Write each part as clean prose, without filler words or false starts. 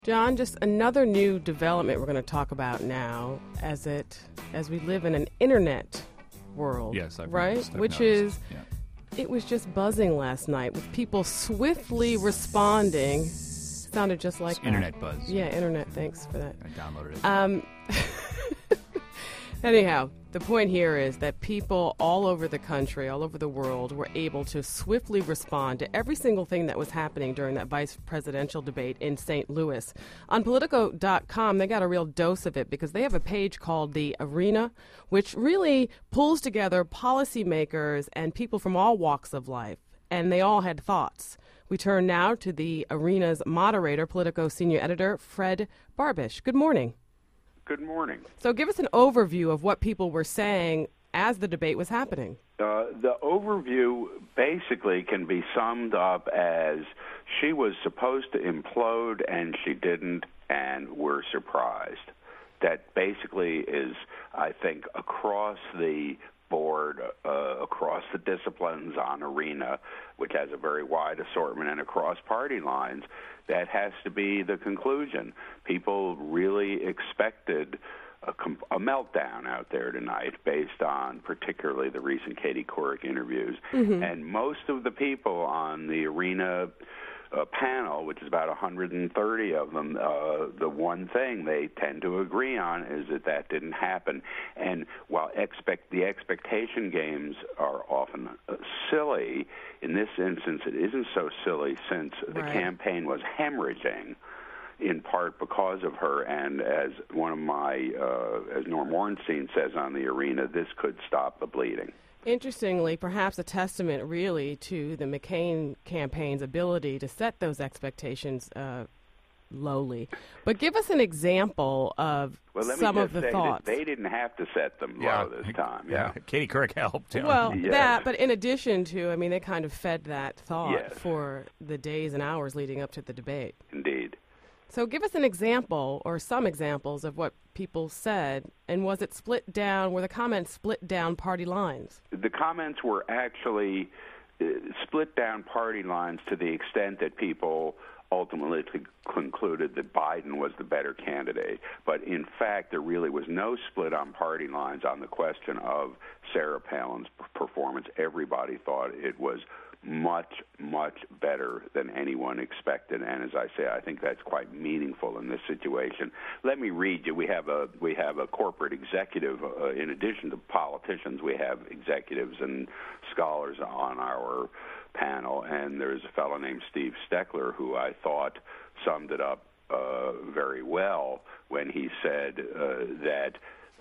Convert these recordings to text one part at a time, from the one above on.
John, just another new development we're going to talk about now as we live in an internet world. Yes, I've right? noticed. Which is, it was just buzzing last night with people swiftly responding. Sounded just like internet buzz. Yeah, internet. Thanks for that. I downloaded it. Anyhow, the point here is that people all over the country, all over the world, were able to swiftly respond to every single thing that was happening during that vice presidential debate in St. Louis. On Politico.com, they got a real dose of it because they have a page called The Arena, which really pulls together policymakers and people from all walks of life, and they all had thoughts. We turn now to The Arena's moderator, Politico senior editor Fred Barbish. Good morning. Good morning. So give us an overview of what people were saying as the debate was happening. The overview basically can be summed up as she was supposed to implode and she didn't, and we're surprised. That basically is, I think, across the board, across the disciplines on Arena, which has a very wide assortment, and across party lines, that has to be the conclusion. People really expected a meltdown out there tonight based on particularly the recent Katie Couric interviews. Mm-hmm. And most of the people on the Arena panel, which is about 130 of them, the one thing they tend to agree on is that didn't happen. And while the expectation games are often silly, in this instance it isn't so silly since the campaign was hemorrhaging, in part because of her. And as one of my, as Norm Ornstein says on the Arena, this could stop the bleeding. Interestingly, perhaps a testament really to the McCain campaign's ability to set those expectations lowly. But give us an example of some of the thoughts. They didn't have to set them low this time. Yeah. Katie Couric helped. Well, but in addition to, they kind of fed that thought for the days and hours leading up to the debate. Indeed. So give us an example or some examples of what people said, and was it split down, were the comments split down party lines? The comments were actually split down party lines to the extent that people ultimately concluded that Biden was the better candidate. But in fact, there really was no split on party lines on the question of Sarah Palin's performance. Everybody thought it was much, much better than anyone expected, and as I say, I think that's quite meaningful in this situation. Let me read you. We have a corporate executive. In addition to politicians, we have executives and scholars on our panel, and there's a fellow named Steve Steckler who I thought summed it up very well when he said that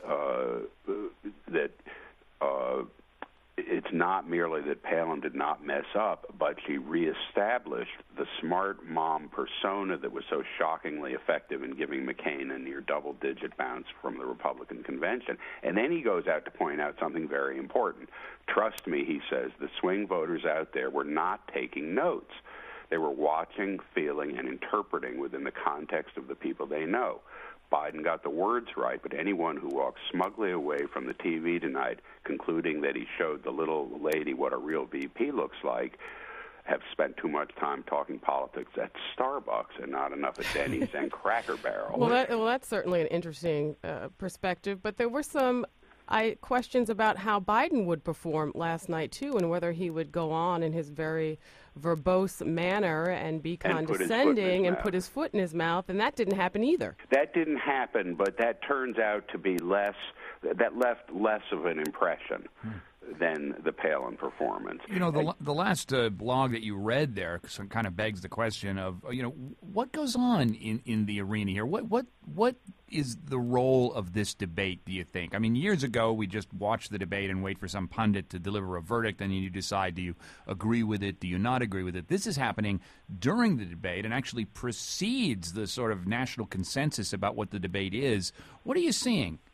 it's not merely that Palin did not mess up, but she reestablished the smart mom persona that was so shockingly effective in giving McCain a near double-digit bounce from the Republican convention. And then he goes out to point out something very important. Trust me, he says, the swing voters out there were not taking notes. They were watching, feeling, and interpreting within the context of the people they know. Biden got the words right, but anyone who walks smugly away from the TV tonight concluding that he showed the little lady what a real VP looks like have spent too much time talking politics at Starbucks and not enough at Denny's and Cracker Barrel. Well, that's certainly an interesting perspective, but there were some questions about how Biden would perform last night, too, and whether he would go on in his very verbose manner and be condescending and put his foot in his mouth, and that didn't happen either. That didn't happen, but that turns out to be that left less of an impression than the Palin performance. The last blog that you read there kind of begs the question of, what goes on in the arena here? What is the role of this debate, do you think? Years ago, we just watched the debate and wait for some pundit to deliver a verdict, and then you decide, do you agree with it, do you not agree with it? This is happening during the debate and actually precedes the sort of national consensus about what the debate is. What are you seeing?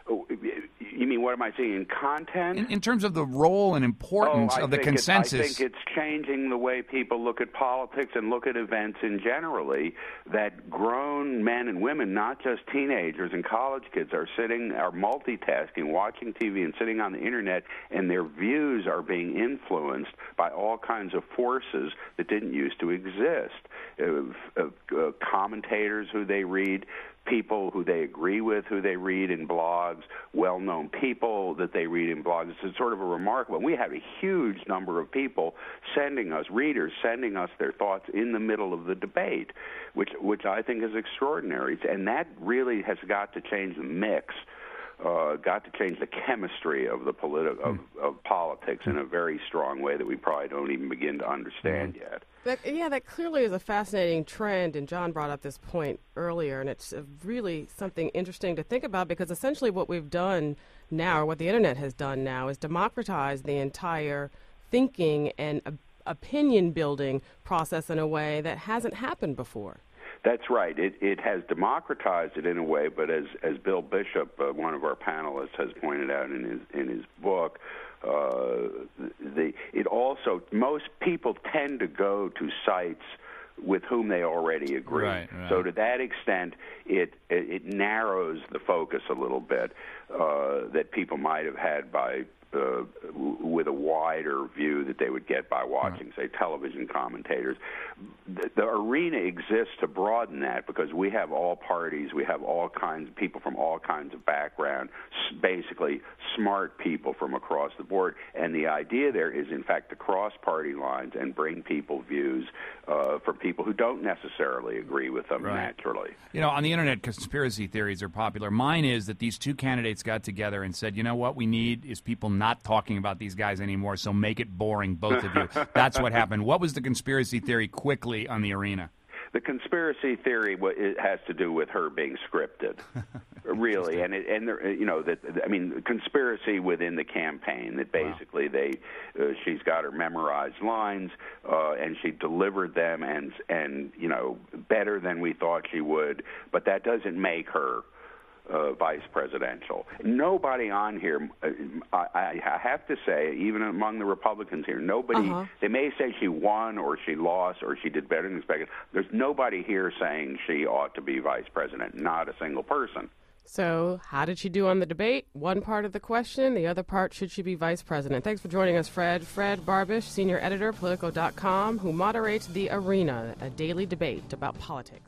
You mean what am I seeing in content? In terms of the role and importance of the consensus. I think it's changing the way people look at politics and look at events in generally, that grown men and women, not just teenagers and college kids, are multitasking, watching TV and sitting on the Internet, and their views are being influenced by all kinds of forces that didn't used to exist. Commentators who they read, people who they agree with, who they read in blogs, well-known people that they read in blogs. It's sort of a remarkable. We have a huge number of people readers sending us their thoughts in the middle of the debate, which I think is extraordinary. And that really has got to change the mix, got to change the chemistry of the of politics in a very strong way that we probably don't even begin to understand yet. That clearly is a fascinating trend, and John brought up this point earlier, and it's really something interesting to think about, because essentially what we've done now, or what the Internet has done now, is democratize the entire thinking and opinion-building process in a way that hasn't happened before. That's right. It has democratized it in a way, but as Bill Bishop, one of our panelists, has pointed out in his book, most people tend to go to sites with whom they already agree. Right. So to that extent, it narrows the focus a little bit that people might have had with a wider view that they would get by watching, say, television commentators. The arena exists to broaden that, because we have all parties, we have all kinds of people from all kinds of background, basically smart people from across the board. And the idea there is, in fact, to cross party lines and bring people views from people who don't necessarily agree with them naturally. On the Internet, conspiracy theories are popular. Mine is that these two candidates got together and said, you know what we need is people not talking about these guys anymore, so make it boring, both of you. That's what happened. What was the conspiracy theory quickly on the Arena? The conspiracy theory it has to do with her being scripted, really, conspiracy within the campaign, that basically she's got her memorized lines and she delivered them and better than we thought she would, but that doesn't make her vice presidential. Nobody on here, I have to say, even among the Republicans here, nobody, they may say she won or she lost or she did better than expected. There's nobody here saying she ought to be vice president, not a single person. So how did she do on the debate? One part of the question, the other part, should she be vice president? Thanks for joining us, Fred. Fred Barbish, senior editor, Politico.com, who moderates The Arena, a daily debate about politics.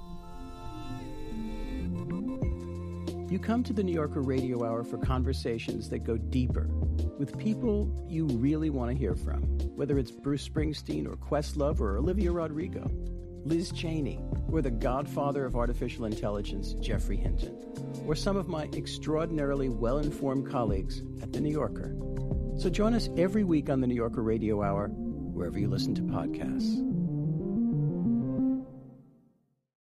You come to the New Yorker Radio Hour for conversations that go deeper with people you really want to hear from, whether it's Bruce Springsteen or Questlove or Olivia Rodrigo, Liz Cheney, or the godfather of artificial intelligence, Geoffrey Hinton, or some of my extraordinarily well-informed colleagues at The New Yorker. So join us every week on the New Yorker Radio Hour, wherever you listen to podcasts.